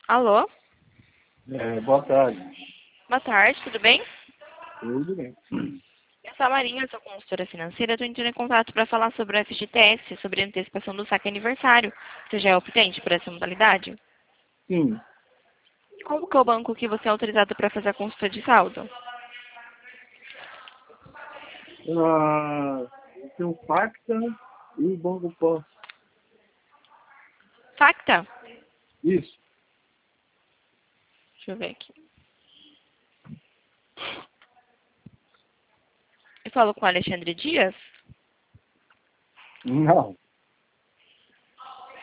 Alô? Boa tarde. Boa tarde, tudo bem? Tudo bem. Eu sou a Marinha, sou consultora financeira. Estou entrando em contato para falar sobre o FGTS, sobre a antecipação do saque aniversário. Você já é optante por essa modalidade? Sim. Qual que é o banco que você é autorizado para fazer a consulta de saldo? Tem o Pacta e o Banco Pan. Facta? Isso. Deixa eu ver aqui. Eu falo com o Alexandre Dias? Não.